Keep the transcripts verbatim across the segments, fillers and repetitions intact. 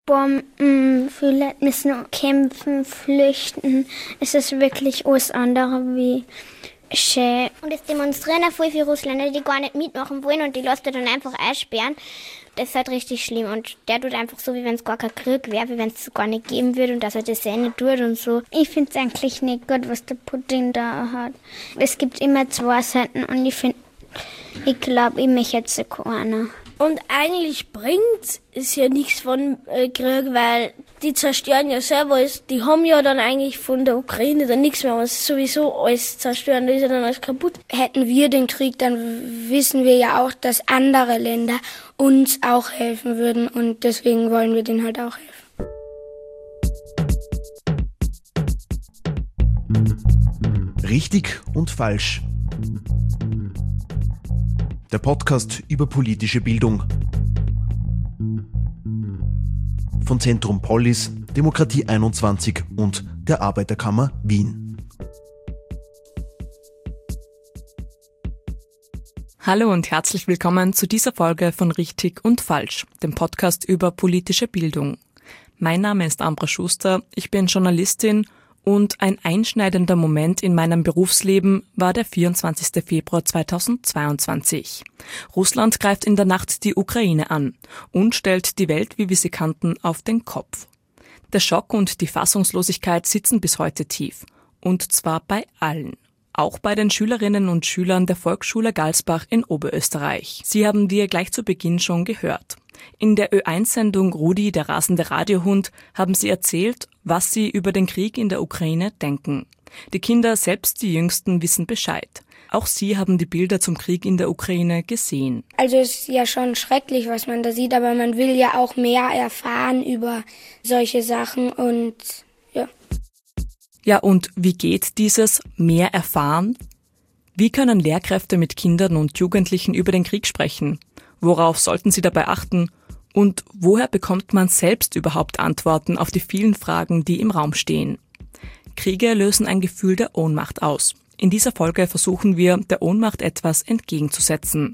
Bomben, viele Leute müssen kämpfen, flüchten. Es ist wirklich alles andere wie schön. Und es demonstrieren auch viele Russländer, die gar nicht mitmachen wollen und die lässt er dann einfach einsperren. Das ist halt richtig schlimm und der tut einfach so, wie wenn es gar kein Krieg wäre, wie wenn es gar nicht geben würde und dass er das eh nicht tut und so. Ich finde es eigentlich nicht gut, was der Putin da hat. Es gibt immer zwei Seiten und ich finde, ich glaube, ich möchte jetzt keiner. Und eigentlich bringt es ja nichts von äh, Krieg, weil die zerstören ja selber alles. Die haben ja dann eigentlich von der Ukraine dann nichts mehr, was sowieso alles zerstören, da ist ja dann alles kaputt. Hätten wir den Krieg, dann wissen wir ja auch, dass andere Länder uns auch helfen würden und deswegen wollen wir denen halt auch helfen. Richtig und falsch. Der Podcast über politische Bildung. Von Zentrum Polis, Demokratie einundzwanzig und der Arbeiterkammer Wien. Hallo und herzlich willkommen zu dieser Folge von Richtig und Falsch, dem Podcast über politische Bildung. Mein Name ist Ambra Schuster, ich bin Journalistin und ein einschneidender Moment in meinem Berufsleben war der vierundzwanzigster Februar zweitausendzweiundzwanzig. Russland greift in der Nacht die Ukraine an und stellt die Welt, wie wir sie kannten, auf den Kopf. Der Schock und die Fassungslosigkeit sitzen bis heute tief. Und zwar bei allen. Auch bei den Schülerinnen und Schülern der Volksschule Galsbach in Oberösterreich. Sie haben wir gleich zu Beginn schon gehört. In der Ö eins Sendung Rudi, der rasende Radiohund, haben sie erzählt, was sie über den Krieg in der Ukraine denken. Die Kinder, selbst die Jüngsten, wissen Bescheid. Auch sie haben die Bilder zum Krieg in der Ukraine gesehen. Also es ist ja schon schrecklich, was man da sieht, aber man will ja auch mehr erfahren über solche Sachen und ja. Ja, und wie geht dieses mehr erfahren? Wie können Lehrkräfte mit Kindern und Jugendlichen über den Krieg sprechen? Worauf sollten sie dabei achten? Und woher bekommt man selbst überhaupt Antworten auf die vielen Fragen, die im Raum stehen? Kriege lösen ein Gefühl der Ohnmacht aus. In dieser Folge versuchen wir, der Ohnmacht etwas entgegenzusetzen.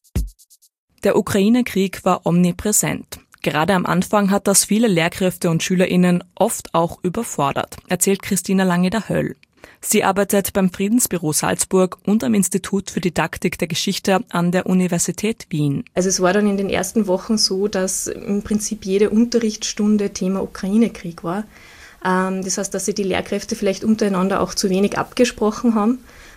Der Ukraine-Krieg war omnipräsent. Gerade am Anfang hat das viele Lehrkräfte und SchülerInnen oft auch überfordert, erzählt Christina Lange-Höll. Sie arbeitet beim Friedensbüro Salzburg und am Institut für Didaktik der Geschichte an der Universität Wien. Also es war dann in den ersten Wochen so, dass im Prinzip jede Unterrichtsstunde Thema Ukraine-Krieg war. Das heißt, dass sich die Lehrkräfte vielleicht untereinander auch zu wenig abgesprochen haben.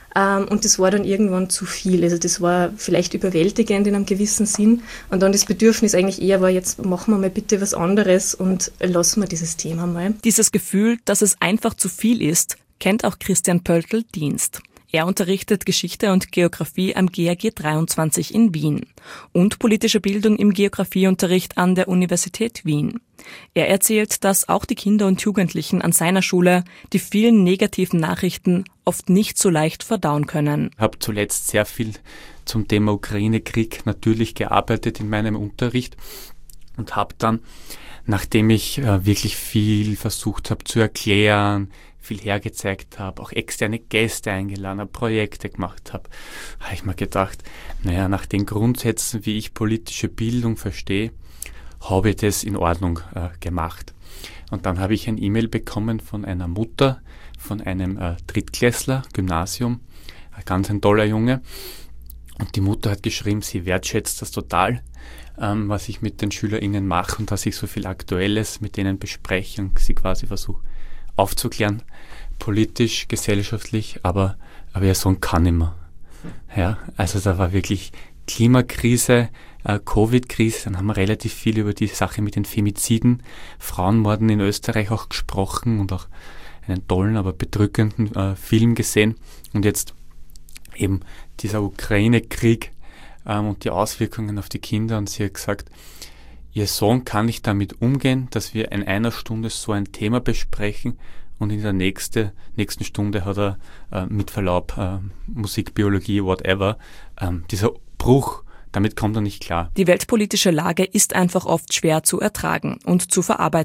Und das war dann irgendwann zu viel. Also das war vielleicht überwältigend in einem gewissen Sinn. Und dann das Bedürfnis eigentlich eher war, jetzt machen wir mal bitte was anderes und lassen wir dieses Thema mal. Dieses Gefühl, dass es einfach zu viel ist, kennt auch Christian Pöltl-Dienst. Er unterrichtet Geschichte und Geografie am G A G dreiundzwanzig in Wien und politische Bildung im Geografieunterricht an der Universität Wien. Er erzählt, dass auch die Kinder und Jugendlichen an seiner Schule die vielen negativen Nachrichten oft nicht so leicht verdauen können. Ich habe zuletzt sehr viel zum Thema Ukraine-Krieg natürlich gearbeitet in meinem Unterricht und habe dann, nachdem ich äh, wirklich viel versucht habe zu erklären, viel hergezeigt habe, auch externe Gäste eingeladen habe, Projekte gemacht habe, habe ich mir gedacht, naja, nach den Grundsätzen, wie ich politische Bildung verstehe, habe ich das in Ordnung äh, gemacht. Und dann habe ich ein E-Mail bekommen von einer Mutter, von einem äh, Drittklässler, Gymnasium, ein ganz ein toller Junge. Und die Mutter hat geschrieben, sie wertschätzt das total, ähm, was ich mit den SchülerInnen mache und dass ich so viel Aktuelles mit denen bespreche und sie quasi versuche aufzuklären, politisch, gesellschaftlich, aber, aber ihr Sohn kann nicht mehr. Ja, also da war wirklich Klimakrise, äh, Covid-Krise, dann haben wir relativ viel über die Sache mit den Femiziden, Frauenmorden in Österreich auch gesprochen und auch einen tollen, aber bedrückenden äh, Film gesehen. Und jetzt eben dieser Ukraine-Krieg ähm, und die Auswirkungen auf die Kinder. Und sie hat gesagt, ihr Sohn kann nicht damit umgehen, dass wir in einer Stunde so ein Thema besprechen und in der nächste, nächsten Stunde hat er äh, mit Verlaub äh, Musik, Biologie, whatever. Ähm, dieser Bruch, damit kommt er nicht klar. Die weltpolitische Lage ist einfach oft schwer zu ertragen und zu verarbeiten.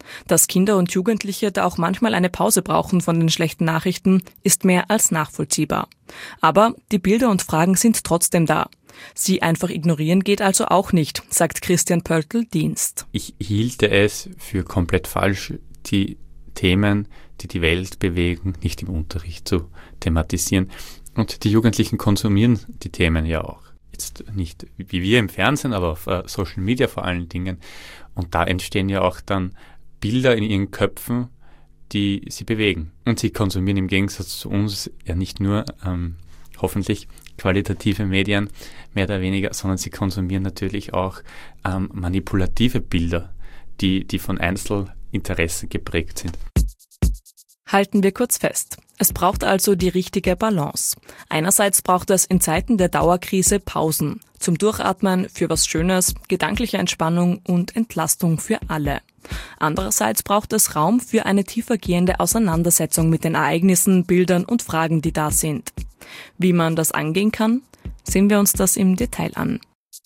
Dass Kinder und Jugendliche da auch manchmal eine Pause brauchen von den schlechten Nachrichten, ist mehr als nachvollziehbar. Aber die Bilder und Fragen sind trotzdem da. Sie einfach ignorieren geht also auch nicht, sagt Christian Pöltl-Dienst. Ich hielte es für komplett falsch, die Themen, die die Welt bewegen, nicht im Unterricht zu thematisieren. Und die Jugendlichen konsumieren die Themen ja auch. Jetzt nicht wie wir im Fernsehen, aber auf uh, Social Media vor allen Dingen. Und da entstehen ja auch dann Bilder in ihren Köpfen, die sie bewegen. Und sie konsumieren im Gegensatz zu uns ja nicht nur ähm, hoffentlich qualitative Medien, mehr oder weniger, sondern sie konsumieren natürlich auch ähm, manipulative Bilder, die, die von Einzelinteressen geprägt sind. Halten wir kurz fest. Es braucht also die richtige Balance. Einerseits braucht es in Zeiten der Dauerkrise Pausen zum Durchatmen, für was Schönes, gedankliche Entspannung und Entlastung für alle. Andererseits braucht es Raum für eine tiefergehende Auseinandersetzung mit den Ereignissen, Bildern und Fragen, die da sind. Wie man das angehen kann, sehen wir uns das im Detail an.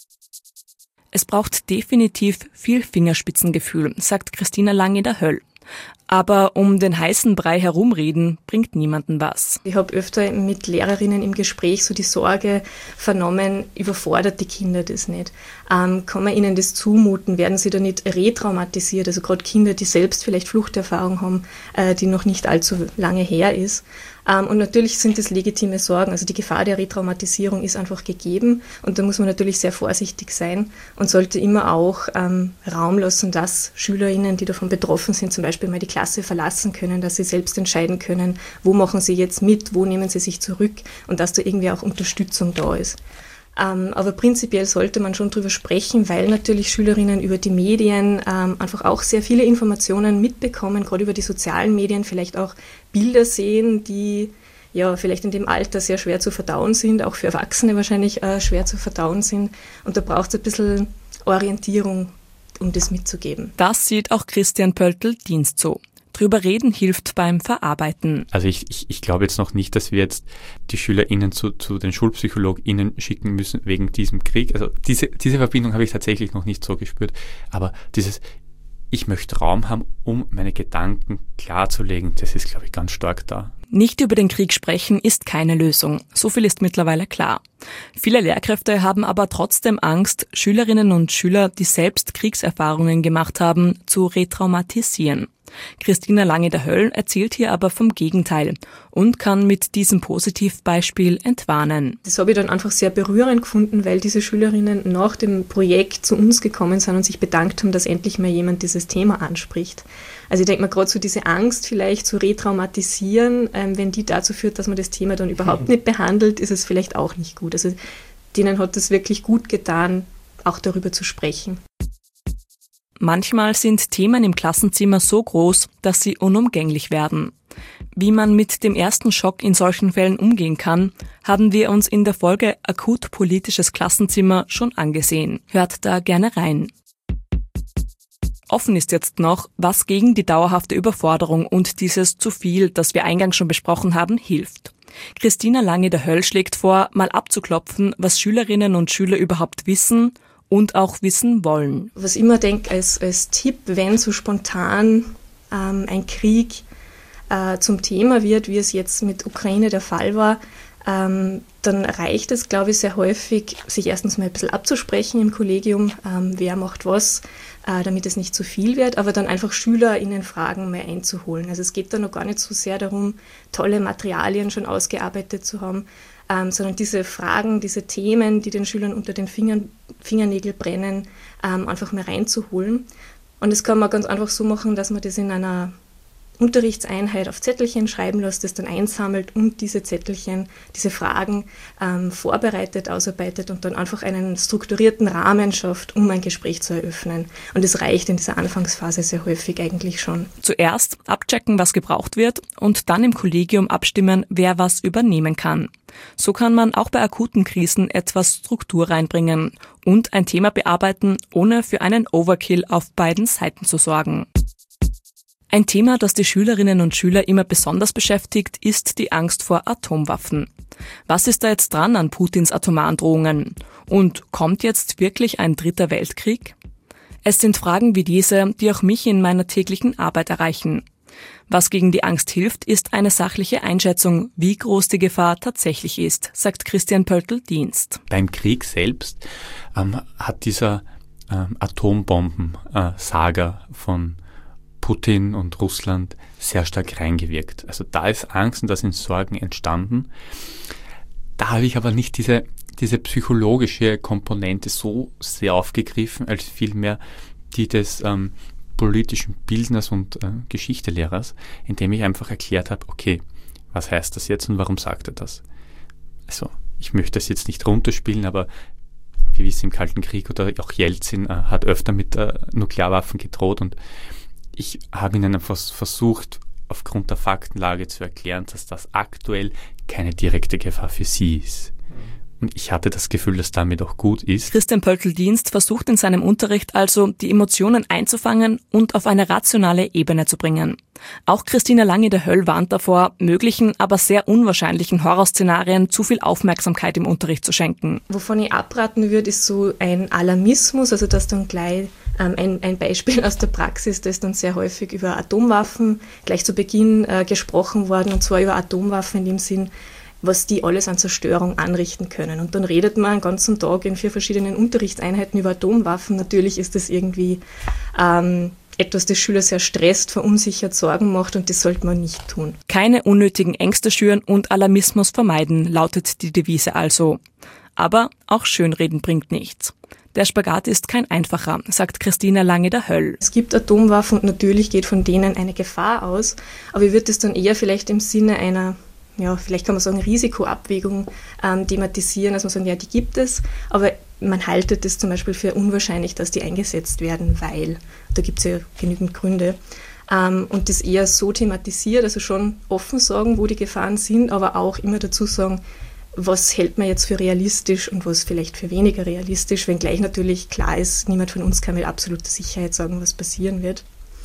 Es braucht definitiv viel Fingerspitzengefühl, sagt Christina Lang-in-der-Höll. Aber um den heißen Brei herumreden, bringt niemanden was. Ich habe öfter mit Lehrerinnen im Gespräch so die Sorge vernommen, überfordert die Kinder das nicht? Ähm, kann man ihnen das zumuten? Werden sie da nicht retraumatisiert? Also gerade Kinder, die selbst vielleicht Fluchterfahrung haben, äh, die noch nicht allzu lange her ist. Ähm, und natürlich sind das legitime Sorgen. Also die Gefahr der Retraumatisierung ist einfach gegeben. Und da muss man natürlich sehr vorsichtig sein und sollte immer auch ähm, Raum lassen, dass SchülerInnen, die davon betroffen sind, zum Beispiel mal die Klasse verlassen können, dass sie selbst entscheiden können, wo machen sie jetzt mit, wo nehmen sie sich zurück und dass da irgendwie auch Unterstützung da ist. Ähm, aber prinzipiell sollte man schon drüber sprechen, weil natürlich Schülerinnen über die Medien ähm, einfach auch sehr viele Informationen mitbekommen, gerade über die sozialen Medien, vielleicht auch Bilder sehen, die ja vielleicht in dem Alter sehr schwer zu verdauen sind, auch für Erwachsene wahrscheinlich äh, schwer zu verdauen sind. Und da braucht es ein bisschen Orientierung, um das mitzugeben. Das sieht auch Christian Pöltl-Dienst so. Drüber reden hilft beim Verarbeiten. Also ich, ich, ich glaube jetzt noch nicht, dass wir jetzt die SchülerInnen zu, zu den SchulpsychologInnen schicken müssen wegen diesem Krieg. Also diese, diese Verbindung habe ich tatsächlich noch nicht so gespürt. Aber dieses, ich möchte Raum haben, um meine Gedanken klarzulegen, das ist, glaube ich, ganz stark da. Nicht über den Krieg sprechen ist keine Lösung. So viel ist mittlerweile klar. Viele Lehrkräfte haben aber trotzdem Angst, Schülerinnen und Schüler, die selbst Kriegserfahrungen gemacht haben, zu retraumatisieren. Christina Lang-in-der-Höll erzählt hier aber vom Gegenteil und kann mit diesem Positivbeispiel entwarnen. Das habe ich dann einfach sehr berührend gefunden, weil diese Schülerinnen nach dem Projekt zu uns gekommen sind und sich bedankt haben, dass endlich mal jemand dieses Thema anspricht. Also ich denke mir gerade so diese Angst vielleicht zu retraumatisieren, ähm, wenn die dazu führt, dass man das Thema dann überhaupt nicht behandelt, ist es vielleicht auch nicht gut. Also denen hat es wirklich gut getan, auch darüber zu sprechen. Manchmal sind Themen im Klassenzimmer so groß, dass sie unumgänglich werden. Wie man mit dem ersten Schock in solchen Fällen umgehen kann, haben wir uns in der Folge Akut politisches Klassenzimmer schon angesehen. Hört da gerne rein. Offen ist jetzt noch, was gegen die dauerhafte Überforderung und dieses zu viel, das wir eingangs schon besprochen haben, hilft. Christina Lang-in-der-Höll schlägt vor, mal abzuklopfen, was Schülerinnen und Schüler überhaupt wissen und auch wissen wollen. Was ich immer denke als, als Tipp, wenn so spontan ähm, ein Krieg äh, zum Thema wird, wie es jetzt mit Ukraine der Fall war, ähm, dann reicht es, glaube ich, sehr häufig, sich erstens mal ein bisschen abzusprechen im Kollegium, ähm, wer macht was, äh, damit es nicht zu viel wird, aber dann einfach SchülerInnen Fragen mehr einzuholen. Also es geht da noch gar nicht so sehr darum, tolle Materialien schon ausgearbeitet zu haben, Ähm, sondern diese Fragen, diese Themen, die den Schülern unter den Fingern, Fingernägeln brennen, ähm, einfach mehr reinzuholen. Und das kann man ganz einfach so machen, dass man das in einer Unterrichtseinheit auf Zettelchen schreiben lässt, das dann einsammelt und diese Zettelchen, diese Fragen ähm, vorbereitet, ausarbeitet und dann einfach einen strukturierten Rahmen schafft, um ein Gespräch zu eröffnen. Und es reicht in dieser Anfangsphase sehr häufig eigentlich schon. Zuerst abchecken, was gebraucht wird und dann im Kollegium abstimmen, wer was übernehmen kann. So kann man auch bei akuten Krisen etwas Struktur reinbringen und ein Thema bearbeiten, ohne für einen Overkill auf beiden Seiten zu sorgen. Ein Thema, das die Schülerinnen und Schüler immer besonders beschäftigt, ist die Angst vor Atomwaffen. Was ist da jetzt dran an Putins atomaren Drohungen? Und kommt jetzt wirklich ein dritter Weltkrieg? Es sind Fragen wie diese, die auch mich in meiner täglichen Arbeit erreichen. Was gegen die Angst hilft, ist eine sachliche Einschätzung, wie groß die Gefahr tatsächlich ist, sagt Christian Pöltl-Dienst. Beim Krieg selbst ähm, hat dieser ähm, Atombomben-Saga äh, von Putin und Russland sehr stark reingewirkt. Also da ist Angst und da sind Sorgen entstanden. Da habe ich aber nicht diese, diese psychologische Komponente so sehr aufgegriffen, als vielmehr die des ähm, politischen Bildners und äh, Geschichtelehrers, indem ich einfach erklärt habe, okay, was heißt das jetzt und warum sagt er das? Also ich möchte das jetzt nicht runterspielen, aber wir wissen, im Kalten Krieg oder auch Jelzin äh, hat öfter mit äh, Nuklearwaffen gedroht und ich habe ihnen einfach versucht, aufgrund der Faktenlage zu erklären, dass das aktuell keine direkte Gefahr für sie ist. Und ich hatte das Gefühl, dass damit auch gut ist. Christian Pöltl-Dienst versucht in seinem Unterricht also, die Emotionen einzufangen und auf eine rationale Ebene zu bringen. Auch Christina Lange-de-Höll warnt davor, möglichen, aber sehr unwahrscheinlichen Horrorszenarien zu viel Aufmerksamkeit im Unterricht zu schenken. Wovon ich abraten würde, ist so ein Alarmismus, also dass dann gleich ähm, ein, ein Beispiel aus der Praxis, da ist dann sehr häufig über Atomwaffen gleich zu Beginn äh, gesprochen worden, und zwar über Atomwaffen in dem Sinn, was die alles an Zerstörung anrichten können. Und dann redet man den ganzen Tag in vier verschiedenen Unterrichtseinheiten über Atomwaffen. Natürlich ist das irgendwie ähm, etwas, das Schüler sehr stresst, verunsichert, Sorgen macht, und das sollte man nicht tun. Keine unnötigen Ängste schüren und Alarmismus vermeiden, lautet die Devise also. Aber auch Schönreden bringt nichts. Der Spagat ist kein einfacher, sagt Christina Lange-de-Höll. Es gibt Atomwaffen und natürlich geht von denen eine Gefahr aus, aber ich würde es dann eher vielleicht im Sinne einer, ja, vielleicht kann man sagen, Risikoabwägung ähm, thematisieren, dass man sagt, ja, die gibt es, aber man haltet es zum Beispiel für unwahrscheinlich, dass die eingesetzt werden, weil, da gibt es ja genügend Gründe, ähm, und das eher so thematisiert, also schon offen sagen, wo die Gefahren sind, aber auch immer dazu sagen, was hält man jetzt für realistisch und was vielleicht für weniger realistisch, wenngleich natürlich klar ist, niemand von uns kann mit absoluter Sicherheit sagen, was passieren wird.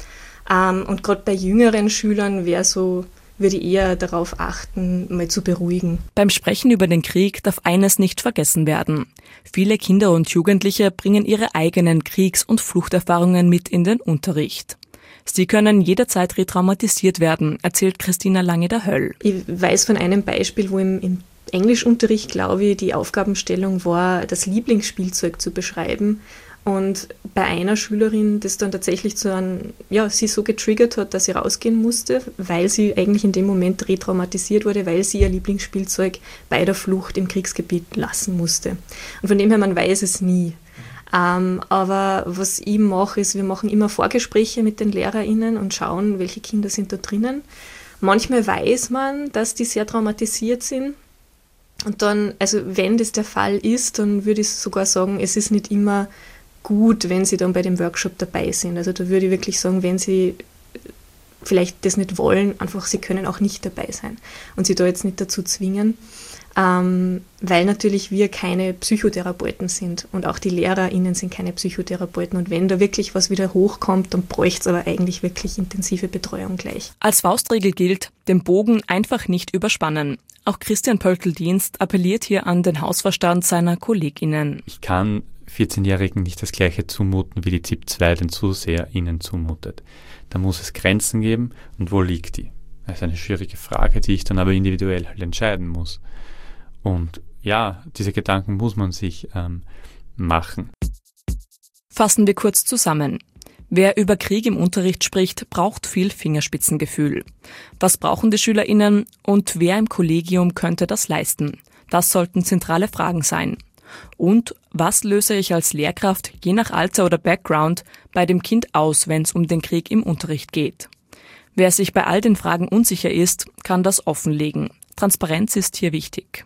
Ähm, und gerade bei jüngeren Schülern wäre so, würde ich eher darauf achten, mal zu beruhigen. Beim Sprechen über den Krieg darf eines nicht vergessen werden. Viele Kinder und Jugendliche bringen ihre eigenen Kriegs- und Fluchterfahrungen mit in den Unterricht. Sie können jederzeit retraumatisiert werden, erzählt Christina Lange-de-Höll. Ich weiß von einem Beispiel, wo im, im Englischunterricht, glaube ich, die Aufgabenstellung war, das Lieblingsspielzeug zu beschreiben. Und bei einer Schülerin, das dann tatsächlich zu einem, ja, sie so getriggert hat, dass sie rausgehen musste, weil sie eigentlich in dem Moment retraumatisiert wurde, weil sie ihr Lieblingsspielzeug bei der Flucht im Kriegsgebiet lassen musste. Und von dem her, man weiß es nie. Ähm, aber was ich mache, ist, wir machen immer Vorgespräche mit den LehrerInnen und schauen, welche Kinder sind da drinnen. Manchmal weiß man, dass die sehr traumatisiert sind. Und dann, also wenn das der Fall ist, dann würde ich sogar sagen, es ist nicht immer gut, wenn sie dann bei dem Workshop dabei sind. Also da würde ich wirklich sagen, wenn sie vielleicht das nicht wollen, einfach sie können auch nicht dabei sein und sie da jetzt nicht dazu zwingen, ähm, weil natürlich wir keine Psychotherapeuten sind und auch die LehrerInnen sind keine Psychotherapeuten, und wenn da wirklich was wieder hochkommt, dann bräuchte es aber eigentlich wirklich intensive Betreuung gleich. Als Faustregel gilt, den Bogen einfach nicht überspannen. Auch Christian Pöltl-Dienst appelliert hier an den Hausverstand seiner KollegInnen. Ich kann vierzehnjährigen nicht das Gleiche zumuten, wie die Z I P zwei den ZuseherInnen zumutet. Da muss es Grenzen geben, und wo liegt die? Das ist eine schwierige Frage, die ich dann aber individuell halt entscheiden muss. Und ja, diese Gedanken muss man sich ähm, machen. Fassen wir kurz zusammen. Wer über Krieg im Unterricht spricht, braucht viel Fingerspitzengefühl. Was brauchen die SchülerInnen und wer im Kollegium könnte das leisten? Das sollten zentrale Fragen sein. Und was löse ich als Lehrkraft, je nach Alter oder Background, bei dem Kind aus, wenn es um den Krieg im Unterricht geht? Wer sich bei all den Fragen unsicher ist, kann das offenlegen. Transparenz ist hier wichtig.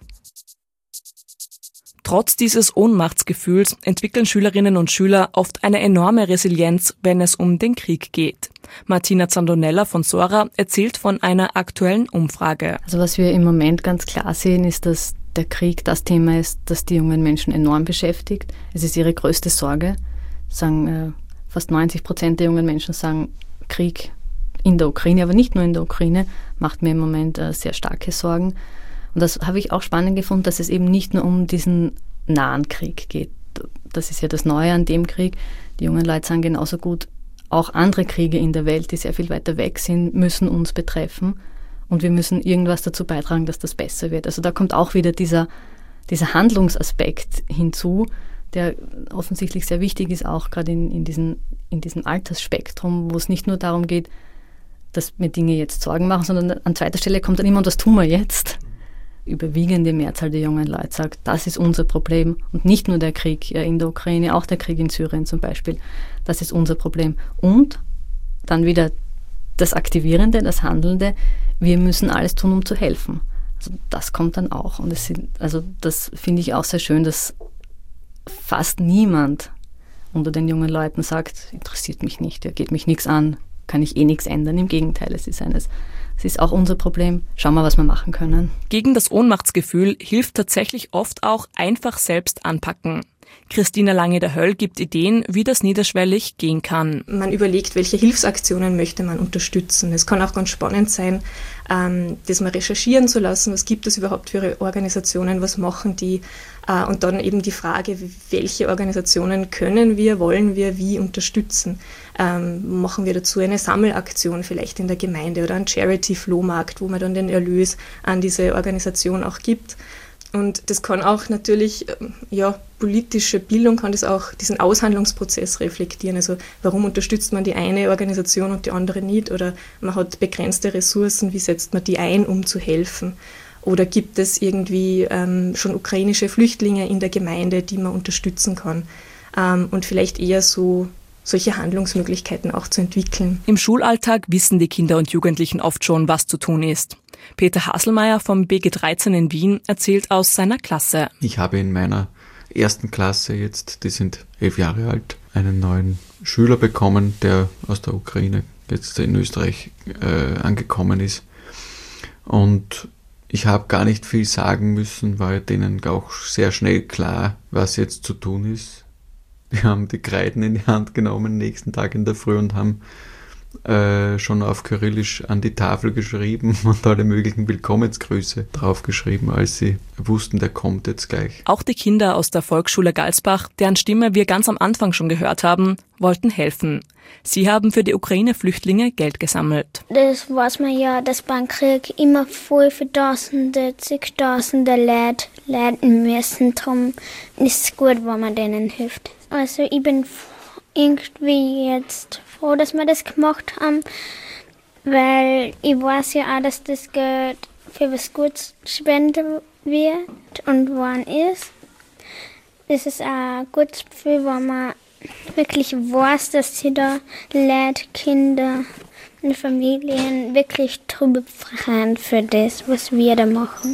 Trotz dieses Ohnmachtsgefühls entwickeln Schülerinnen und Schüler oft eine enorme Resilienz, wenn es um den Krieg geht. Martina Zandonella von Sora erzählt von einer aktuellen Umfrage. Also was wir im Moment ganz klar sehen, ist, dass der Krieg das Thema ist, das die jungen Menschen enorm beschäftigt. Es ist ihre größte Sorge. Sagen, äh, fast neunzig Prozent der jungen Menschen sagen, Krieg in der Ukraine, aber nicht nur in der Ukraine, macht mir im Moment äh, sehr starke Sorgen. Und das habe ich auch spannend gefunden, dass es eben nicht nur um diesen nahen Krieg geht. Das ist ja das Neue an dem Krieg. Die jungen Leute sagen genauso gut, auch andere Kriege in der Welt, die sehr viel weiter weg sind, müssen uns betreffen und wir müssen irgendwas dazu beitragen, dass das besser wird. Also da kommt auch wieder dieser, dieser Handlungsaspekt hinzu, der offensichtlich sehr wichtig ist, auch gerade in, in, diesen, in diesem Altersspektrum, wo es nicht nur darum geht, dass wir Dinge jetzt Sorgen machen, sondern an zweiter Stelle kommt dann immer, und das tun wir jetzt. Überwiegende Mehrzahl der jungen Leute sagt, das ist unser Problem und nicht nur der Krieg in der Ukraine, auch der Krieg in Syrien zum Beispiel, das ist unser Problem. Und dann wieder das Aktivierende, das Handelnde, wir müssen alles tun, um zu helfen. Also das kommt dann auch. Und es sind, also das finde ich auch sehr schön, dass fast niemand unter den jungen Leuten sagt, interessiert mich nicht, ja, geht mich nichts an, kann ich eh nichts ändern. Im Gegenteil, es ist eines, es ist auch unser Problem. Schauen wir, was wir machen können. Gegen das Ohnmachtsgefühl hilft tatsächlich oft auch einfach selbst anpacken. Christina Lange-der-Höll gibt Ideen, wie das niederschwellig gehen kann. Man überlegt, welche Hilfsaktionen möchte man unterstützen. Es kann auch ganz spannend sein, ähm, das mal recherchieren zu lassen. Was gibt es überhaupt für Organisationen? Was machen die? Äh, und dann eben die Frage, welche Organisationen können wir, wollen wir, wie unterstützen? Ähm, machen wir dazu eine Sammelaktion vielleicht in der Gemeinde oder einen Charity-Flohmarkt, wo man dann den Erlös an diese Organisation auch gibt. Und das kann auch natürlich, ja, politische Bildung kann das auch diesen Aushandlungsprozess reflektieren. Also warum unterstützt man die eine Organisation und die andere nicht? Oder man hat begrenzte Ressourcen, wie setzt man die ein, um zu helfen? Oder gibt es irgendwie ähm, schon ukrainische Flüchtlinge in der Gemeinde, die man unterstützen kann? Ähm, und vielleicht eher so solche Handlungsmöglichkeiten auch zu entwickeln. Im Schulalltag wissen die Kinder und Jugendlichen oft schon, was zu tun ist. Peter Haselmeier vom B G dreizehn in Wien erzählt aus seiner Klasse. Ich habe in meiner ersten Klasse jetzt, die sind elf Jahre alt, einen neuen Schüler bekommen, der aus der Ukraine jetzt in Österreich äh, angekommen ist. Und ich habe gar nicht viel sagen müssen, weil denen auch sehr schnell klar, was jetzt zu tun ist. Wir haben die Kreiden in die Hand genommen, nächsten Tag in der Früh, und haben äh, schon auf Kyrillisch an die Tafel geschrieben und alle möglichen Willkommensgrüße draufgeschrieben, als sie wussten, der kommt jetzt gleich. Auch die Kinder aus der Volksschule Galsbach, deren Stimme wir ganz am Anfang schon gehört haben, wollten helfen. Sie haben für die Ukraine-Flüchtlinge Geld gesammelt. Das weiß man ja, dass beim Krieg immer voll für Tausende, zigtausende Leute leiden müssen. Darum ist es gut, wenn man denen hilft. Also ich bin irgendwie jetzt froh, dass wir das gemacht haben, weil ich weiß ja auch, dass das Geld für was Gutes spendet wird und wann ist. Es ist auch ein gutes Gefühl, wenn man wirklich weiß, dass sie da Leute, Kinder und Familien wirklich drüber freuen für das, was wir da machen.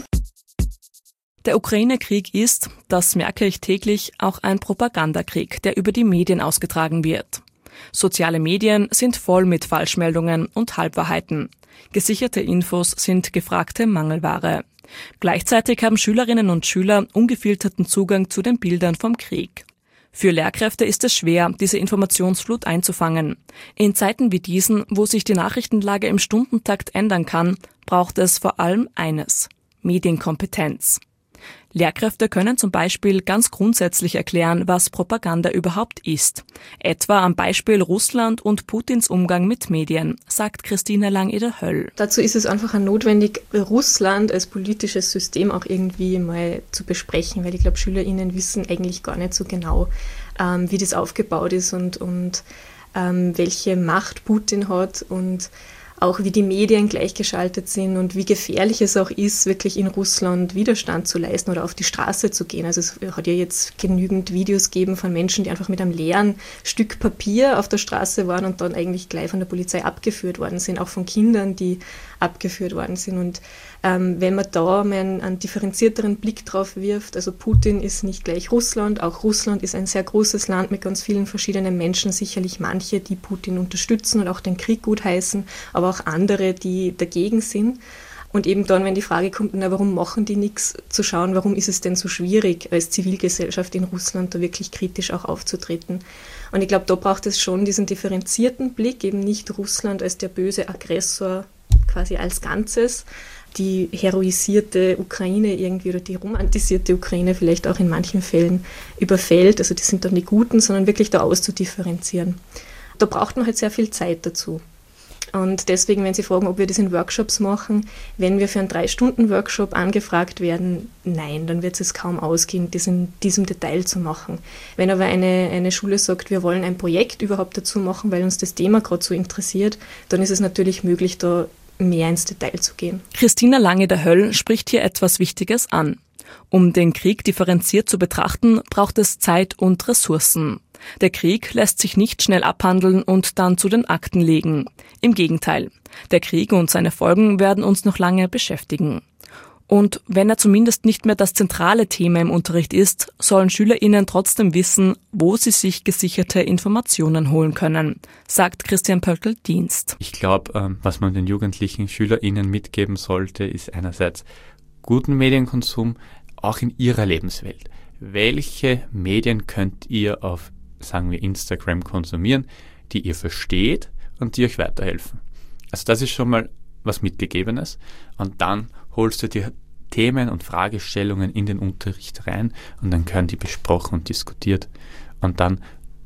Der Ukraine-Krieg ist, das merke ich täglich, auch ein Propagandakrieg, der über die Medien ausgetragen wird. Soziale Medien sind voll mit Falschmeldungen und Halbwahrheiten. Gesicherte Infos sind gefragte Mangelware. Gleichzeitig haben Schülerinnen und Schüler ungefilterten Zugang zu den Bildern vom Krieg. Für Lehrkräfte ist es schwer, diese Informationsflut einzufangen. In Zeiten wie diesen, wo sich die Nachrichtenlage im Stundentakt ändern kann, braucht es vor allem eines: Medienkompetenz. Lehrkräfte können zum Beispiel ganz grundsätzlich erklären, was Propaganda überhaupt ist. Etwa am Beispiel Russland und Putins Umgang mit Medien, sagt Christina Lange-der-Höll. Dazu ist es einfach notwendig, Russland als politisches System auch irgendwie mal zu besprechen, weil ich glaube, SchülerInnen wissen eigentlich gar nicht so genau, ähm, wie das aufgebaut ist und, und ähm, welche Macht Putin hat und auch wie die Medien gleichgeschaltet sind und wie gefährlich es auch ist, wirklich in Russland Widerstand zu leisten oder auf die Straße zu gehen. Also es hat ja jetzt genügend Videos gegeben von Menschen, die einfach mit einem leeren Stück Papier auf der Straße waren und dann eigentlich gleich von der Polizei abgeführt worden sind, auch von Kindern, die abgeführt worden sind. Und ähm, wenn man da mal einen, einen differenzierteren Blick drauf wirft, also Putin ist nicht gleich Russland, auch Russland ist ein sehr großes Land mit ganz vielen verschiedenen Menschen, sicherlich manche, die Putin unterstützen und auch den Krieg gutheißen, aber auch andere, die dagegen sind. Und eben dann, wenn die Frage kommt, na, warum machen die nichts, zu schauen, warum ist es denn so schwierig, als Zivilgesellschaft in Russland da wirklich kritisch auch aufzutreten. Und ich glaube, da braucht es schon diesen differenzierten Blick, eben nicht Russland als der böse Aggressor quasi als Ganzes, die heroisierte Ukraine irgendwie oder die romantisierte Ukraine vielleicht auch in manchen Fällen überfällt. Also die sind dann die Guten, sondern wirklich da auszudifferenzieren. Da braucht man halt sehr viel Zeit dazu. Und deswegen, wenn Sie fragen, ob wir das in Workshops machen, wenn wir für einen Drei-Stunden-Workshop angefragt werden, nein, dann wird es kaum ausgehen, das in diesem Detail zu machen. Wenn aber eine, eine Schule sagt, wir wollen ein Projekt überhaupt dazu machen, weil uns das Thema gerade so interessiert, dann ist es natürlich möglich, da mehr ins Detail zu gehen. Christina Lange-der-Höll spricht hier etwas Wichtiges an. Um den Krieg differenziert zu betrachten, braucht es Zeit und Ressourcen. Der Krieg lässt sich nicht schnell abhandeln und dann zu den Akten legen. Im Gegenteil, der Krieg und seine Folgen werden uns noch lange beschäftigen. Und wenn er zumindest nicht mehr das zentrale Thema im Unterricht ist, sollen SchülerInnen trotzdem wissen, wo sie sich gesicherte Informationen holen können, sagt Christian Pöltl-Dienst. Ich glaube, was man den jugendlichen SchülerInnen mitgeben sollte, ist einerseits guten Medienkonsum, auch in ihrer Lebenswelt. Welche Medien könnt ihr auf, sagen wir, Instagram konsumieren, die ihr versteht und die euch weiterhelfen? Also das ist schon mal was Mitgegebenes. Und dann holst du dir Themen und Fragestellungen in den Unterricht rein und dann können die besprochen und diskutiert. Und dann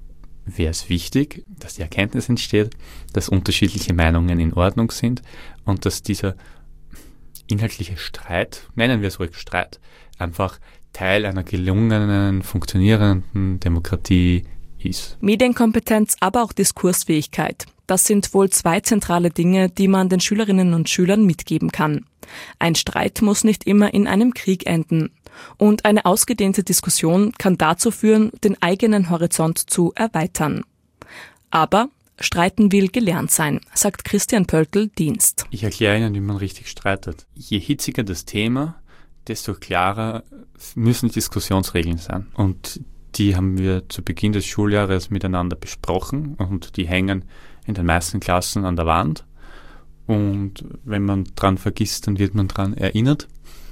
wäre es wichtig, dass die Erkenntnis entsteht, dass unterschiedliche Meinungen in Ordnung sind und dass dieser inhaltliche Streit, nennen wir es ruhig Streit, einfach Teil einer gelungenen, funktionierenden Demokratie ist. Medienkompetenz, aber auch Diskursfähigkeit. Das sind wohl zwei zentrale Dinge, die man den Schülerinnen und Schülern mitgeben kann. Ein Streit muss nicht immer in einem Krieg enden. Und eine ausgedehnte Diskussion kann dazu führen, den eigenen Horizont zu erweitern. Aber Streiten will gelernt sein, sagt Christian Pöltl-Dienst. Ich erkläre Ihnen, wie man richtig streitet. Je hitziger das Thema, desto klarer müssen Diskussionsregeln sein. Und die haben wir zu Beginn des Schuljahres miteinander besprochen und die hängen in den meisten Klassen an der Wand. Und wenn man dran vergisst, dann wird man dran erinnert.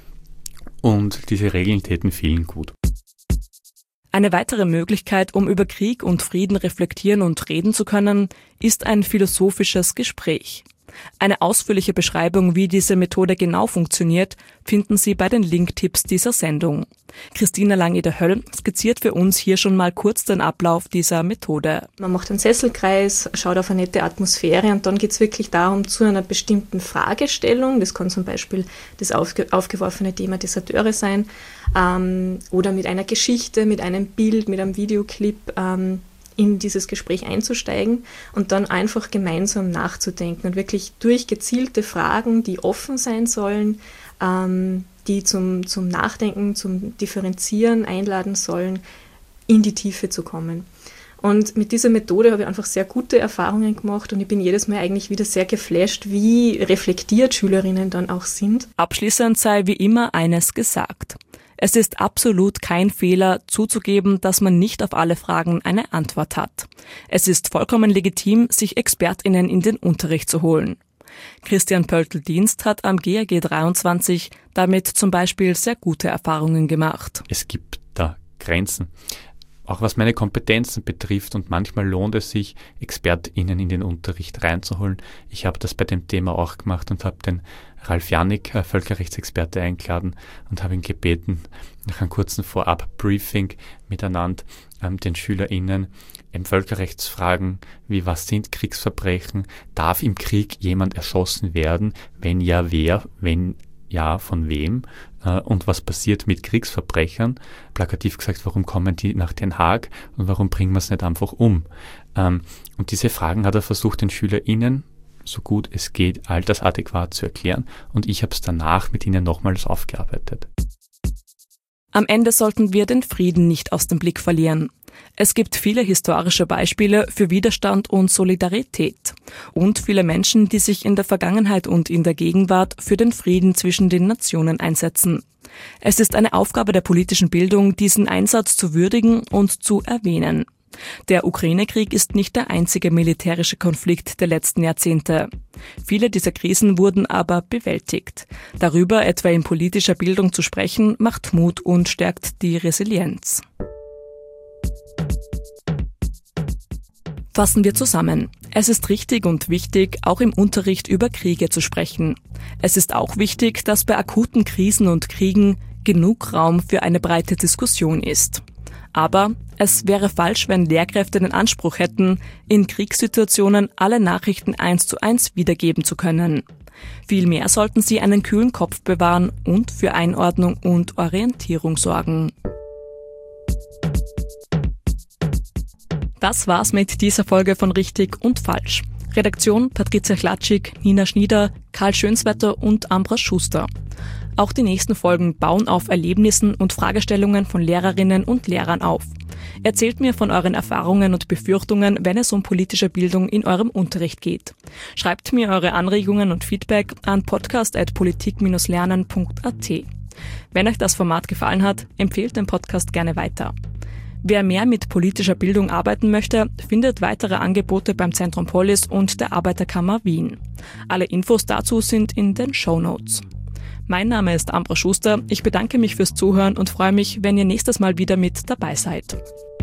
Und diese Regeln täten vielen gut. Eine weitere Möglichkeit, um über Krieg und Frieden reflektieren und reden zu können, ist ein philosophisches Gespräch. Eine ausführliche Beschreibung, wie diese Methode genau funktioniert, finden Sie bei den Linktipps dieser Sendung. Christina Lange-der-Höll skizziert für uns hier schon mal kurz den Ablauf dieser Methode. Man macht einen Sesselkreis, schaut auf eine nette Atmosphäre und dann geht es wirklich darum, zu einer bestimmten Fragestellung, das kann zum Beispiel das aufge- aufgeworfene Thema Deserteure sein, ähm, oder mit einer Geschichte, mit einem Bild, mit einem Videoclip, ähm, in dieses Gespräch einzusteigen und dann einfach gemeinsam nachzudenken und wirklich durch gezielte Fragen, die offen sein sollen, ähm, die zum, zum Nachdenken, zum Differenzieren einladen sollen, in die Tiefe zu kommen. Und mit dieser Methode habe ich einfach sehr gute Erfahrungen gemacht und ich bin jedes Mal eigentlich wieder sehr geflasht, wie reflektiert Schülerinnen dann auch sind. Abschließend sei wie immer eines gesagt. Es ist absolut kein Fehler, zuzugeben, dass man nicht auf alle Fragen eine Antwort hat. Es ist vollkommen legitim, sich ExpertInnen in den Unterricht zu holen. Christian Pöltl-Dienst hat am G A G dreiundzwanzig damit zum Beispiel sehr gute Erfahrungen gemacht. Es gibt da Grenzen, auch was meine Kompetenzen betrifft, und manchmal lohnt es sich, ExpertInnen in den Unterricht reinzuholen. Ich habe das bei dem Thema auch gemacht und habe den Ralf Janik, äh, Völkerrechtsexperte, eingeladen und habe ihn gebeten, nach einem kurzen Vorab-Briefing miteinander ähm, den SchülerInnen ähm, Völkerrechtsfragen wie was sind Kriegsverbrechen, darf im Krieg jemand erschossen werden, wenn ja wer, wenn ja von wem äh, und was passiert mit Kriegsverbrechern, plakativ gesagt, warum kommen die nach Den Haag und warum bringen wir es nicht einfach um? Ähm, und diese Fragen hat er versucht, den SchülerInnen so gut es geht, altersadäquat zu erklären, und ich habe es danach mit ihnen nochmals aufgearbeitet. Am Ende sollten wir den Frieden nicht aus dem Blick verlieren. Es gibt viele historische Beispiele für Widerstand und Solidarität und viele Menschen, die sich in der Vergangenheit und in der Gegenwart für den Frieden zwischen den Nationen einsetzen. Es ist eine Aufgabe der politischen Bildung, diesen Einsatz zu würdigen und zu erwähnen. Der Ukraine-Krieg ist nicht der einzige militärische Konflikt der letzten Jahrzehnte. Viele dieser Krisen wurden aber bewältigt. Darüber etwa in politischer Bildung zu sprechen, macht Mut und stärkt die Resilienz. Fassen wir zusammen. Es ist richtig und wichtig, auch im Unterricht über Kriege zu sprechen. Es ist auch wichtig, dass bei akuten Krisen und Kriegen genug Raum für eine breite Diskussion ist. Aber es wäre falsch, wenn Lehrkräfte den Anspruch hätten, in Kriegssituationen alle Nachrichten eins zu eins wiedergeben zu können. Vielmehr sollten sie einen kühlen Kopf bewahren und für Einordnung und Orientierung sorgen. Das war's mit dieser Folge von Richtig und Falsch. Redaktion Patricia Klatschik, Nina Schnieder, Karl Schönswetter und Ambra Schuster. Auch die nächsten Folgen bauen auf Erlebnissen und Fragestellungen von Lehrerinnen und Lehrern auf. Erzählt mir von euren Erfahrungen und Befürchtungen, wenn es um politische Bildung in eurem Unterricht geht. Schreibt mir eure Anregungen und Feedback an podcast at politik dash lernen punkt a t. Wenn euch das Format gefallen hat, empfehlt den Podcast gerne weiter. Wer mehr mit politischer Bildung arbeiten möchte, findet weitere Angebote beim Zentrum Polis und der Arbeiterkammer Wien. Alle Infos dazu sind in den Shownotes. Mein Name ist Ambra Schuster, ich bedanke mich fürs Zuhören und freue mich, wenn ihr nächstes Mal wieder mit dabei seid.